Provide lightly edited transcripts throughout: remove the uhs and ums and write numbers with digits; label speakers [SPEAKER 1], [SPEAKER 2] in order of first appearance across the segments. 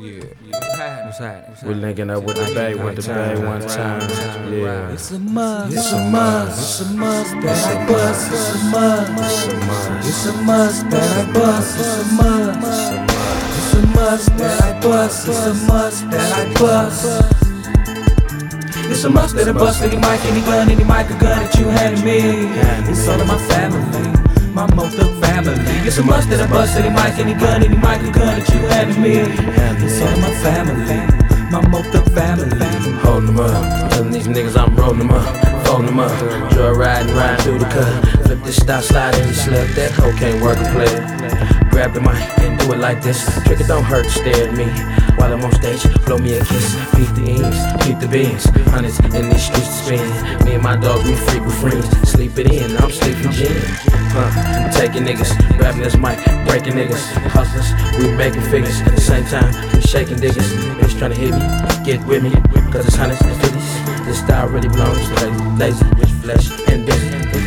[SPEAKER 1] What's happening?
[SPEAKER 2] We're linking up with the Bay, one time. Yeah.
[SPEAKER 1] It's a must.
[SPEAKER 3] It's a must. It's a must that I bust. It's a must. It's a must that I bust. It's a must. It's a must that I bust. It's a must that I bust. It's a must that I bust any mic, any gun, any mic, a gun that you handed me. It's all of my family, my Mother family. It's a must that I bust any mic, any gun, any mic, a gun that you handed me. It's all of my family, my Mother family.
[SPEAKER 2] Holding them up, telling these niggas I'm rolling them up, folding them up. Joy riding through the cut. Flip this stop, slide in, slip that hoe can't work and play it. Grab the mic and do it like this. Trick it don't hurt to stare at me. While I'm on stage, blow me a kiss. Beat the ends, keep the beans. Hundreds in these streets to spin. Me and my dog, we freak with friends. Sleep it in, I'm sleeping gin. Taking niggas, grabbing this mic, breaking niggas. Hustlers, we making figures. At the same time, we shaking diggers. Niggas trying to hit me, get with me. Cause it's hundreds and fifties. This style really belongs to lazy, rich flesh, and busy.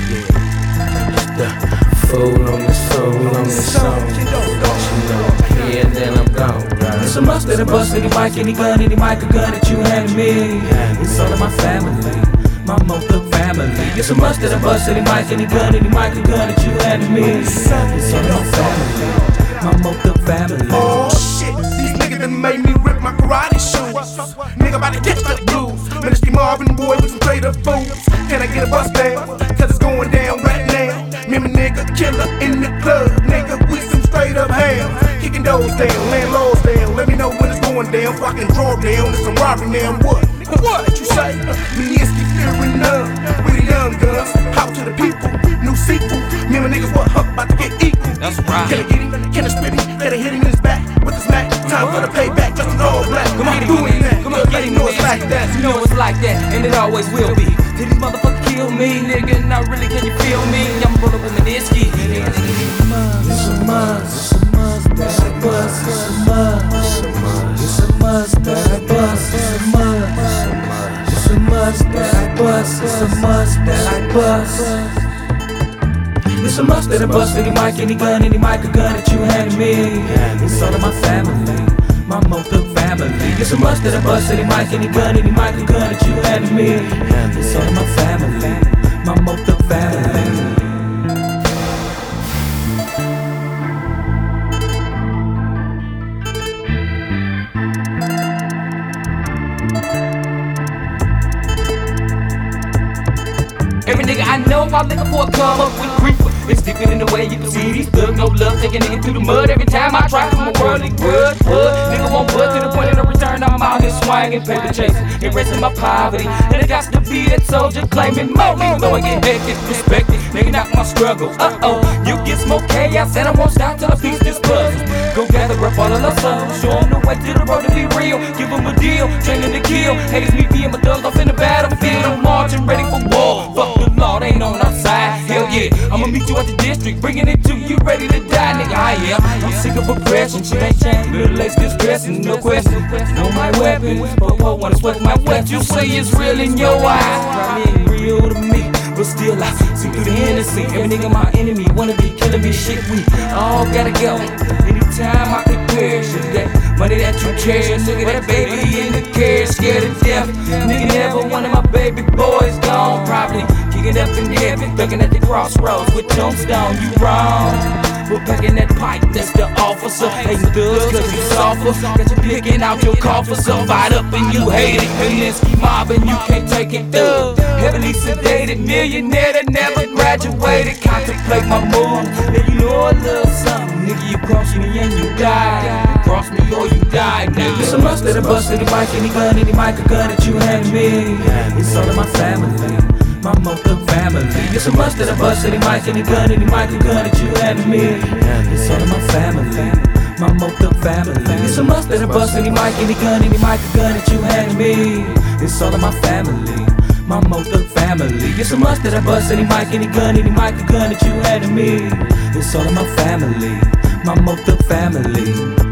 [SPEAKER 2] The fool on this song. Yeah, and then I'm gone.
[SPEAKER 3] It's a must that I bust any mic, any gun, any mic, a gun that you handed me. It's all of my family, my Mother family. It's a must that I bust any mic, any gun, any mic, a gun that you handed me. It's all of my family, my Mother family.
[SPEAKER 4] Oh shit, these niggas done made me rip my karate shoes. Nigga about to catch the blues. Ministry Marvin boy with some straight up fools. Can I get a bus down? Cause it's going down right now. Me and my nigga killer in the club. Nigga with some straight up ham. Kicking doors down, laying laws down. Let me know when it's going down. Fucking draw down. It's some robbery now. What you say? Me and Ski fearing up with the young guns. Out to the people, new sequel. Me and my niggas what up, about to get equal.
[SPEAKER 1] That's right.
[SPEAKER 4] Can I get him? Can I spit him? Can I hit him in his back with his smack? Time for the payback, just an all black.
[SPEAKER 1] Come on,
[SPEAKER 4] doing that.
[SPEAKER 1] come on, get him,
[SPEAKER 4] know it's like that.
[SPEAKER 1] You know it's like that, and it always will be. Did these motherfuckers kill me, nigga? Not really, can you feel me? I'm rolling with Minisky.
[SPEAKER 3] It's a must, it's a must that I bust. It's a must, it's a must that I bust. It's a must, it's a must that I bust. It's a must that I bust. It's a must that I bust any mic, any gun, any mic, a gun that you handed me. It's all of my family, my Mother family. It's a must that I bust any mic, any gun, any mic, a gun that you handed me. It's all of my family, my Mother family.
[SPEAKER 1] Every nigga I know, I'm looking for a come up with creeper. It's deeper in the way you can see these thugs, no love, taking it through the mud. Every time I try from a worldly grudge, nigga won't bud to the point of no return. I'm out here swinging, paper chasing, erasing my poverty. And it got to be that soldier claiming more. Even though I get hectic, respected, nigga not my struggle. You get some chaos, and I won't stop till I piece this puzzle. Go gather up all of the souls, show them the way to the road to be real. Give them a deal, training to kill. Haters meet me and my thugs off in the battlefield. I'm marching, ready for war. Fuck the law, they ain't on our side. Hell yeah, I'ma meet you at the district, bringing it to you, ready to die, nigga. I am. I'm sick of oppression, shit ain't changed. Middle age discretion, no question. Know my weapons, Popo wanna sweat my weapons. You say it's real in your eyes, probably ain't real to me. But still I see through the Hennessy. Every nigga my enemy wanna be killing me. Shit, we all gotta go. Anytime I can perish, that money that you cherish. Nigga, that baby in the care, scared to death. Nigga, never one of my baby boys gone. Probably kicking up in heaven, looking at the crossroads with tombstone. You wrong. We're packing that pipe, that's the officer. Hating thugs cause you suffer. Got you picking out your coffers, so fired up and you hate it. Minisky mob and you can't take it through. Heavily sedated, millionaire that never graduated. Contemplate my move, then you know a little something. Nigga, you cross me and you die. You cross me or you die, nigga.
[SPEAKER 3] It's a must that I bust any mic, any gun, any mic, a gun that you handed me. It's all of my family, my Mother family. It's a must that I bust any mic, any gun, any mic, a gun that you handed me. It's all of my family, my Mother family. It's a must that I bust any mic, any gun, any mic, a gun that you handed me. It's all of my family, my Mother family. It's a must that I bust any mic, any gun, any mic, a gun that you handed me. It's all of my family, my Mother family.